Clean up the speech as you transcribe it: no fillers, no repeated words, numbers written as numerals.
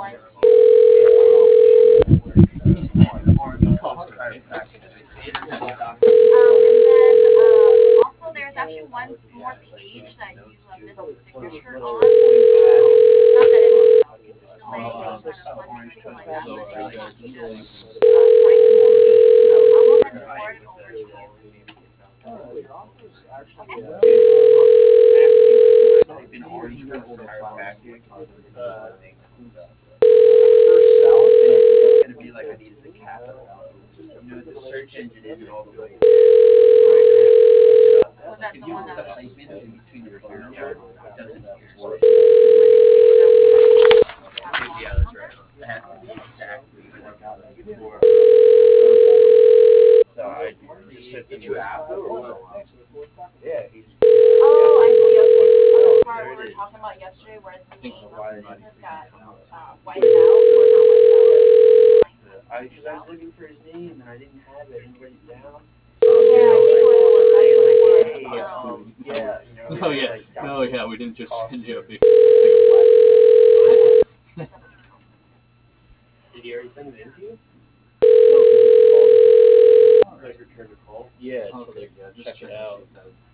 Also, there's actually one more page that you missed the signature on. Not that it's delaying any sort of money or anything like that, but they want you to sign it for me. So I'll go ahead and forward it over to you. Was that the one that was have the model number? Oh, I see. Okay. On the part we were talking about yesterday, where the name of the business got wiped out or not wiped out. Yeah, I think it was that's what it was. Oh yeah, no, yeah, we didn't just send you a big Yeah, Okay, yeah, just check it out.